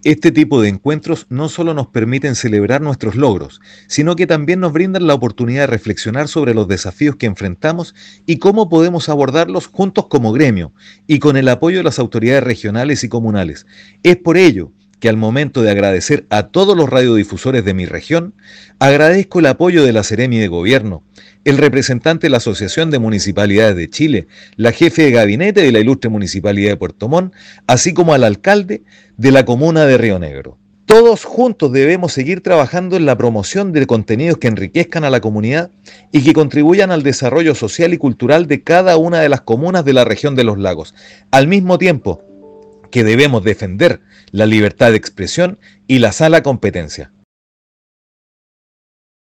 Este tipo de encuentros no solo nos permiten celebrar nuestros logros, sino que también nos brindan la oportunidad de reflexionar sobre los desafíos que enfrentamos y cómo podemos abordarlos juntos como gremio y con el apoyo de las autoridades regionales y comunales. Es por ello que al momento de agradecer a todos los radiodifusores de mi región, agradezco el apoyo de la Seremi de Gobierno, el representante de la Asociación de Municipalidades de Chile, la jefe de gabinete de la ilustre Municipalidad de Puerto Montt, así como al alcalde de la comuna de Río Negro. Todos juntos debemos seguir trabajando en la promoción de contenidos que enriquezcan a la comunidad y que contribuyan al desarrollo social y cultural de cada una de las comunas de la región de los lagos, al mismo tiempo que debemos defender la libertad de expresión y la sana competencia.